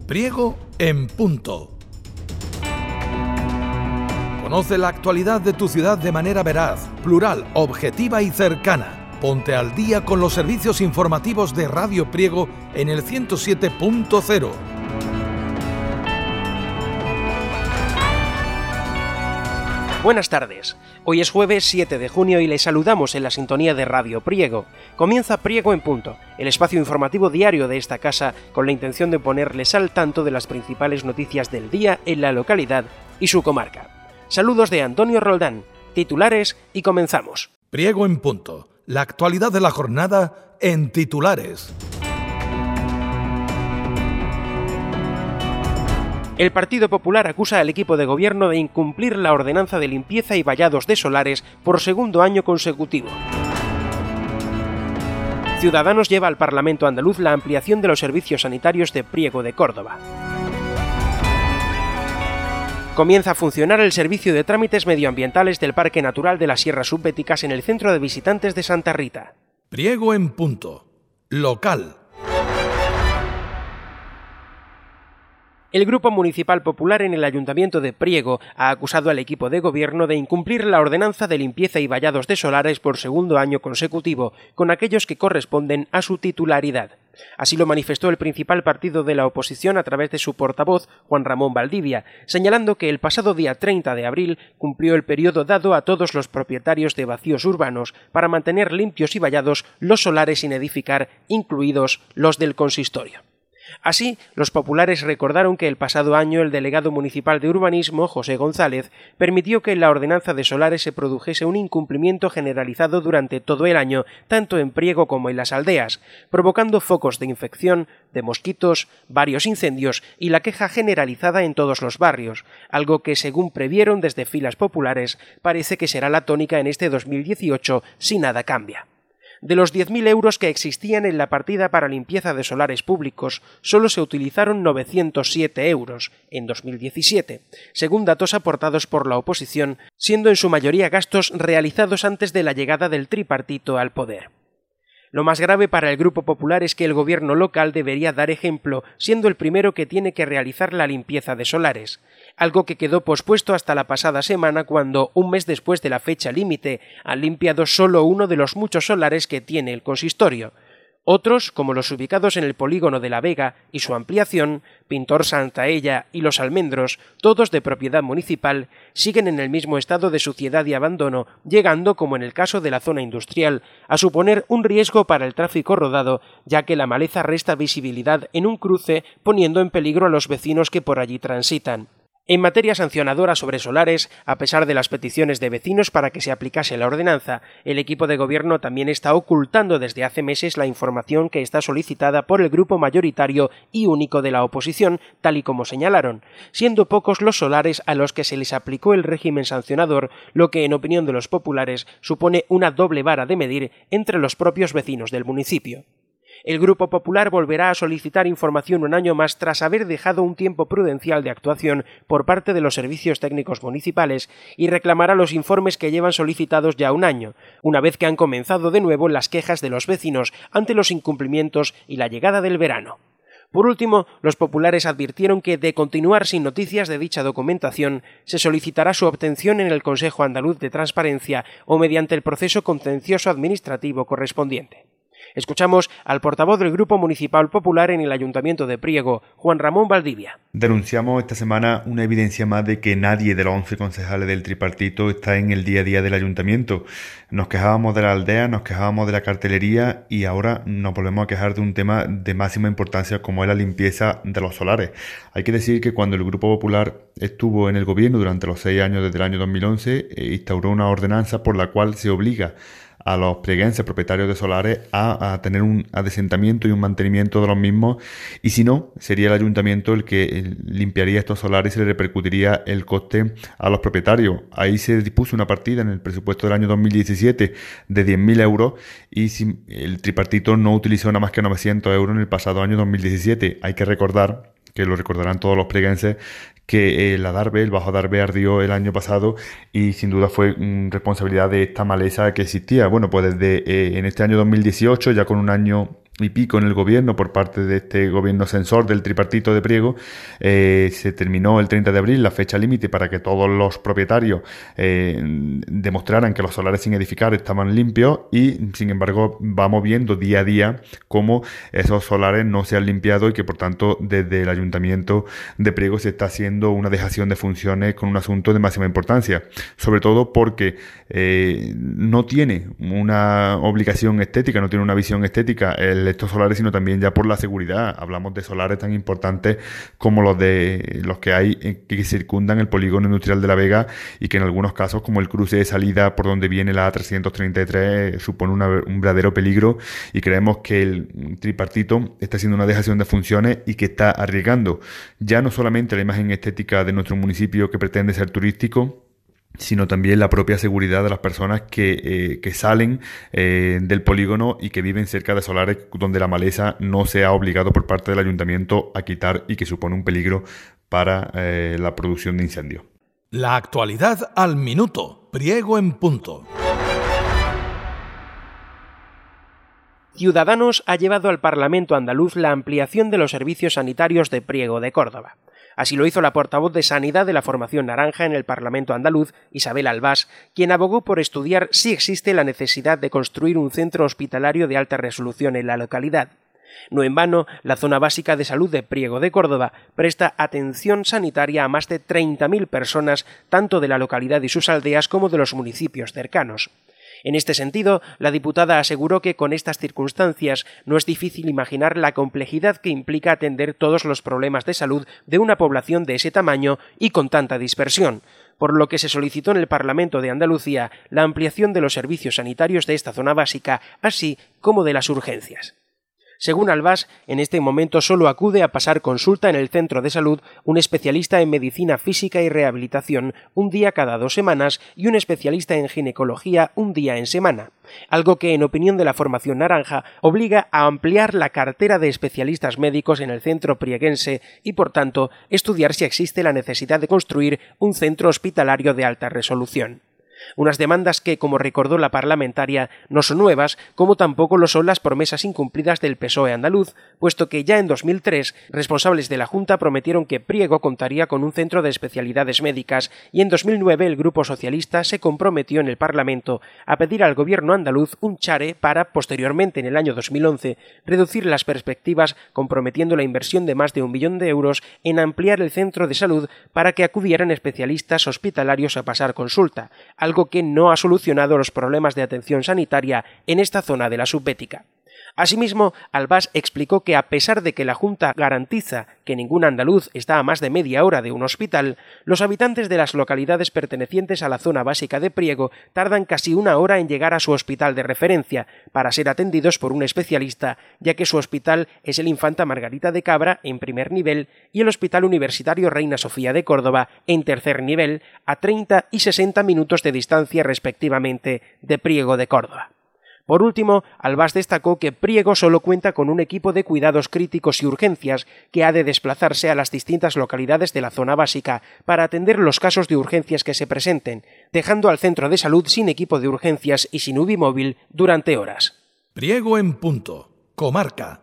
Priego en punto. Conoce la actualidad de tu ciudad de manera veraz, plural, objetiva y cercana. Ponte al día con los servicios informativos de Radio Priego en el 107.0. Buenas tardes. Hoy es jueves 7 de junio y les saludamos en la sintonía de Radio Priego. Comienza Priego en punto, el espacio informativo diario de esta casa con la intención de ponerles al tanto de las principales noticias del día en la localidad y su comarca. Saludos de Antonio Roldán, titulares y comenzamos. Priego en punto, la actualidad de la jornada en titulares. El Partido Popular acusa al equipo de gobierno de incumplir la ordenanza de limpieza y vallados de solares por segundo año consecutivo. Ciudadanos lleva al Parlamento andaluz la ampliación de los servicios sanitarios de Priego de Córdoba. Comienza a funcionar el servicio de trámites medioambientales del Parque Natural de las Sierras Subbéticas en el Centro de Visitantes de Santa Rita. Priego en punto, local. El Grupo Municipal Popular en el Ayuntamiento de Priego ha acusado al equipo de gobierno de incumplir la ordenanza de limpieza y vallados de solares por segundo año consecutivo, con aquellos que corresponden a su titularidad. Así lo manifestó el principal partido de la oposición a través de su portavoz, Juan Ramón Valdivia, señalando que el pasado día 30 de abril cumplió el periodo dado a todos los propietarios de vacíos urbanos para mantener limpios y vallados los solares sin edificar, incluidos los del consistorio. Así, los populares recordaron que el pasado año el delegado municipal de urbanismo, José González, permitió que en la ordenanza de solares se produjese un incumplimiento generalizado durante todo el año, tanto en Priego como en las aldeas, provocando focos de infección, de mosquitos, varios incendios y la queja generalizada en todos los barrios, algo que, según previeron desde filas populares, parece que será la tónica en este 2018 si nada cambia. De los 10.000 euros que existían en la partida para limpieza de solares públicos, solo se utilizaron 907 euros en 2017, según datos aportados por la oposición, siendo en su mayoría gastos realizados antes de la llegada del tripartito al poder. Lo más grave para el Grupo Popular es que el gobierno local debería dar ejemplo, siendo el primero que tiene que realizar la limpieza de solares, algo que quedó pospuesto hasta la pasada semana cuando, un mes después de la fecha límite, han limpiado solo uno de los muchos solares que tiene el consistorio. Otros, como los ubicados en el polígono de La Vega y su ampliación, Pintor Santaella y Los Almendros, todos de propiedad municipal, siguen en el mismo estado de suciedad y abandono, llegando, como en el caso de la zona industrial, a suponer un riesgo para el tráfico rodado, ya que la maleza resta visibilidad en un cruce, poniendo en peligro a los vecinos que por allí transitan. En materia sancionadora sobre solares, a pesar de las peticiones de vecinos para que se aplicase la ordenanza, el equipo de gobierno también está ocultando desde hace meses la información que está solicitada por el grupo mayoritario y único de la oposición, tal y como señalaron, siendo pocos los solares a los que se les aplicó el régimen sancionador, lo que en opinión de los populares supone una doble vara de medir entre los propios vecinos del municipio. El Grupo Popular volverá a solicitar información un año más tras haber dejado un tiempo prudencial de actuación por parte de los servicios técnicos municipales y reclamará los informes que llevan solicitados ya un año, una vez que han comenzado de nuevo las quejas de los vecinos ante los incumplimientos y la llegada del verano. Por último, los populares advirtieron que, de continuar sin noticias de dicha documentación, se solicitará su obtención en el Consejo Andaluz de Transparencia o mediante el proceso contencioso administrativo correspondiente. Escuchamos al portavoz del Grupo Municipal Popular en el Ayuntamiento de Priego, Juan Ramón Valdivia. Denunciamos esta semana una evidencia más de que nadie de los 11 concejales del tripartito está en el día a día del ayuntamiento. Nos quejábamos de la aldea, nos quejábamos de la cartelería y ahora nos volvemos a quejar de un tema de máxima importancia como es la limpieza de los solares. Hay que decir que cuando el Grupo Popular estuvo en el gobierno durante los 6 años desde el año 2011, instauró una ordenanza por la cual se obliga a los prieguenses propietarios de solares a tener un adesentamiento y un mantenimiento de los mismos, y si no, sería el ayuntamiento el que limpiaría estos solares y se le repercutiría el coste a los propietarios. Ahí se dispuso una partida en el presupuesto del año 2017 de 10.000 euros y el tripartito no utilizó nada más que 900 euros en el pasado año 2017. Hay que recordar, que lo recordarán todos los prieguenses, que el Bajo Adarve ardió el año pasado y sin duda fue responsabilidad de esta maleza que existía. Bueno, pues desde en este año 2018, ya con un año y pico en el gobierno por parte de este gobierno censor del tripartito de Priego. Se terminó el 30 de abril la fecha límite para que todos los propietarios demostraran que los solares sin edificar estaban limpios, y sin embargo vamos viendo día a día cómo esos solares no se han limpiado y que por tanto desde el ayuntamiento de Priego se está haciendo una dejación de funciones con un asunto de máxima importancia, sobre todo porque no tiene una obligación estética, no tiene una visión estética estos solares, sino también ya por la seguridad. Hablamos de solares tan importantes como los que hay que circundan el polígono industrial de La Vega, y que en algunos casos, como el cruce de salida por donde viene la A333, supone un verdadero peligro, y creemos que el tripartito está haciendo una dejación de funciones y que está arriesgando ya no solamente la imagen estética de nuestro municipio, que pretende ser turístico, sino también la propia seguridad de las personas que salen del polígono y que viven cerca de solares donde la maleza no se ha obligado por parte del ayuntamiento a quitar y que supone un peligro para la producción de incendios. La actualidad al minuto. Priego en punto. Ciudadanos ha llevado al Parlamento andaluz la ampliación de los servicios sanitarios de Priego de Córdoba. Así lo hizo la portavoz de Sanidad de la formación naranja en el Parlamento andaluz, Isabel Albás, quien abogó por estudiar si existe la necesidad de construir un centro hospitalario de alta resolución en la localidad. No en vano, la zona básica de salud de Priego de Córdoba presta atención sanitaria a más de 30.000 personas, tanto de la localidad y sus aldeas como de los municipios cercanos. En este sentido, la diputada aseguró que con estas circunstancias no es difícil imaginar la complejidad que implica atender todos los problemas de salud de una población de ese tamaño y con tanta dispersión, por lo que se solicitó en el Parlamento de Andalucía la ampliación de los servicios sanitarios de esta zona básica, así como de las urgencias. Según Albás, en este momento solo acude a pasar consulta en el centro de salud un especialista en medicina física y rehabilitación un día cada 2 semanas y un especialista en ginecología un día en semana, algo que, en opinión de la formación naranja, obliga a ampliar la cartera de especialistas médicos en el centro prieguense y, por tanto, estudiar si existe la necesidad de construir un centro hospitalario de alta resolución. Unas demandas que, como recordó la parlamentaria, no son nuevas, como tampoco lo son las promesas incumplidas del PSOE andaluz, puesto que ya en 2003 responsables de la Junta prometieron que Priego contaría con un centro de especialidades médicas, y en 2009 el Grupo Socialista se comprometió en el Parlamento a pedir al gobierno andaluz un chare para, posteriormente en el año 2011, reducir las perspectivas, comprometiendo la inversión de más de 1 millón de euros en ampliar el centro de salud para que acudieran especialistas hospitalarios a pasar consulta, algo que no ha solucionado los problemas de atención sanitaria en esta zona de la subbética. Asimismo, Albás explicó que a pesar de que la Junta garantiza que ningún andaluz está a más de media hora de un hospital, los habitantes de las localidades pertenecientes a la zona básica de Priego tardan casi 1 hora en llegar a su hospital de referencia para ser atendidos por un especialista, ya que su hospital es el Infanta Margarita de Cabra en primer nivel y el Hospital Universitario Reina Sofía de Córdoba en tercer nivel, a 30 y 60 minutos de distancia respectivamente de Priego de Córdoba. Por último, Albás destacó que Priego solo cuenta con un equipo de cuidados críticos y urgencias que ha de desplazarse a las distintas localidades de la zona básica para atender los casos de urgencias que se presenten, dejando al centro de salud sin equipo de urgencias y sin UBI móvil durante horas. Priego en punto. Comarca.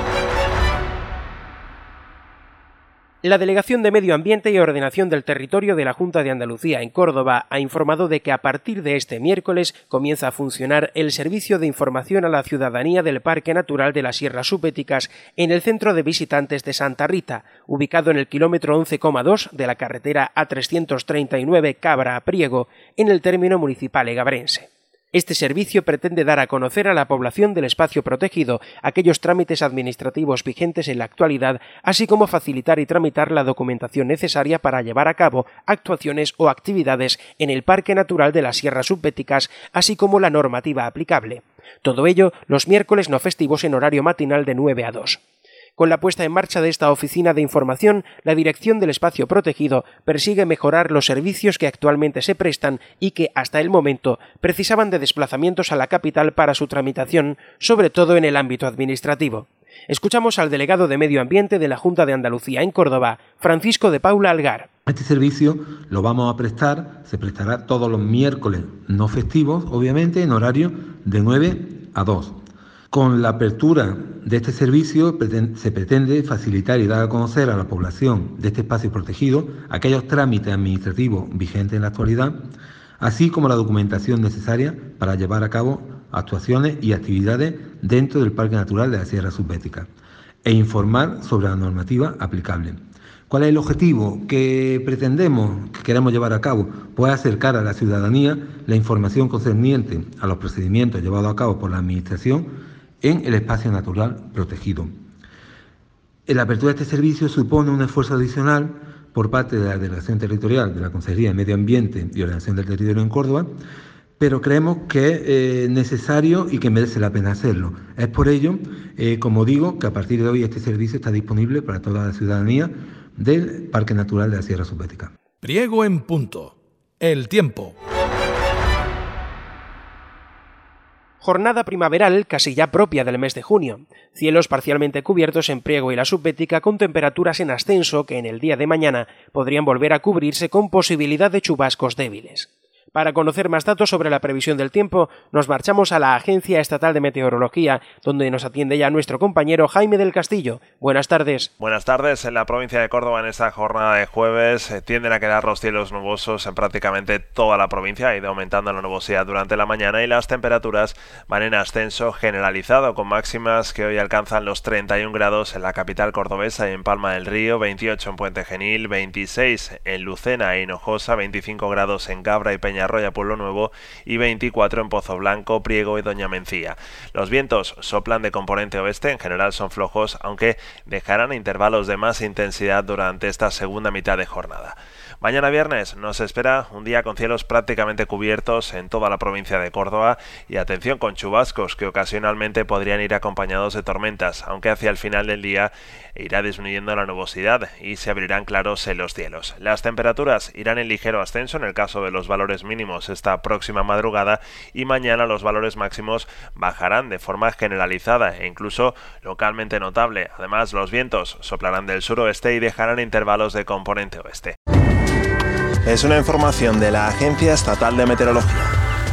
La Delegación de Medio Ambiente y Ordenación del Territorio de la Junta de Andalucía en Córdoba ha informado de que a partir de este miércoles comienza a funcionar el servicio de información a la ciudadanía del Parque Natural de las Sierras Subbéticas en el Centro de Visitantes de Santa Rita, ubicado en el kilómetro 11,2 de la carretera A339 Cabra a Priego, en el término municipal egabrense. Este servicio pretende dar a conocer a la población del espacio protegido aquellos trámites administrativos vigentes en la actualidad, así como facilitar y tramitar la documentación necesaria para llevar a cabo actuaciones o actividades en el Parque Natural de las Sierras Subbéticas, así como la normativa aplicable. Todo ello los miércoles no festivos en horario matinal de 9 a 2. Con la puesta en marcha de esta oficina de información, la Dirección del Espacio Protegido persigue mejorar los servicios que actualmente se prestan y que, hasta el momento, precisaban de desplazamientos a la capital para su tramitación, sobre todo en el ámbito administrativo. Escuchamos al delegado de Medio Ambiente de la Junta de Andalucía en Córdoba, Francisco de Paula Algar. Este servicio lo vamos a prestar, se prestará todos los miércoles no festivos, obviamente, en horario de 9 a 2. Con la apertura de este servicio se pretende facilitar y dar a conocer a la población de este espacio protegido aquellos trámites administrativos vigentes en la actualidad, así como la documentación necesaria para llevar a cabo actuaciones y actividades dentro del Parque Natural de la Sierra Subbética e informar sobre la normativa aplicable. ¿Cuál es el objetivo que queremos llevar a cabo? Pues acercar a la ciudadanía la información concerniente a los procedimientos llevados a cabo por la Administración en el espacio natural protegido. La apertura de este servicio supone un esfuerzo adicional por parte de la Delegación Territorial de la Consejería de Medio Ambiente y Ordenación del Territorio en Córdoba, pero creemos que es necesario y que merece la pena hacerlo. Es por ello, como digo, que a partir de hoy este servicio está disponible para toda la ciudadanía del Parque Natural de la Sierra Subbética. Priego en punto. El tiempo. Jornada primaveral casi ya propia del mes de junio. Cielos parcialmente cubiertos en Priego y la Subbética con temperaturas en ascenso que en el día de mañana podrían volver a cubrirse con posibilidad de chubascos débiles. Para conocer más datos sobre la previsión del tiempo, nos marchamos a la Agencia Estatal de Meteorología, donde nos atiende ya nuestro compañero Jaime del Castillo. Buenas tardes. Buenas tardes. En la provincia de Córdoba, en esta jornada de jueves, tienden a quedar los cielos nubosos en prácticamente toda la provincia. Ha ido aumentando la nubosidad durante la mañana y las temperaturas van en ascenso generalizado, con máximas que hoy alcanzan los 31 grados en la capital cordobesa y en Palma del Río, 28 en Puente Genil, 26 en Lucena e Hinojosa, 25 grados en Gabra y Peñarroya, Pueblo Nuevo y 24 en Pozo Blanco, Priego y Doña Mencía. Los vientos soplan de componente oeste, en general son flojos, aunque dejarán intervalos de más intensidad durante esta segunda mitad de jornada. Mañana viernes nos espera un día con cielos prácticamente cubiertos en toda la provincia de Córdoba y atención con chubascos que ocasionalmente podrían ir acompañados de tormentas, aunque hacia el final del día irá disminuyendo la nubosidad y se abrirán claros en los cielos. Las temperaturas irán en ligero ascenso en el caso de los valores mínimos esta próxima madrugada y mañana los valores máximos bajarán de forma generalizada e incluso localmente notable. Además, los vientos soplarán del suroeste y dejarán intervalos de componente oeste. Es una información de la Agencia Estatal de Meteorología.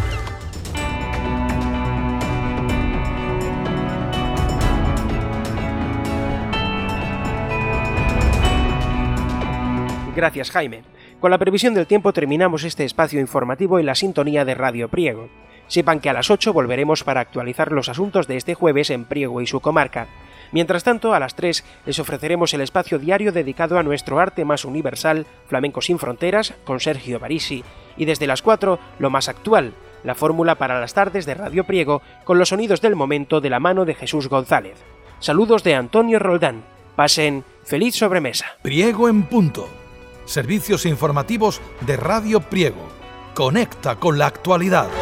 Gracias, Jaime. Con la previsión del tiempo terminamos este espacio informativo en la sintonía de Radio Priego. Sepan que a las 8 volveremos para actualizar los asuntos de este jueves en Priego y su comarca. Mientras tanto, a las 3 les ofreceremos el espacio diario dedicado a nuestro arte más universal, Flamenco sin Fronteras, con Sergio Barisi, y desde las 4, lo más actual, la fórmula para las tardes de Radio Priego, con los sonidos del momento de la mano de Jesús González. Saludos de Antonio Roldán. Pasen feliz sobremesa. Priego en punto. Servicios informativos de Radio Priego. Conecta con la actualidad.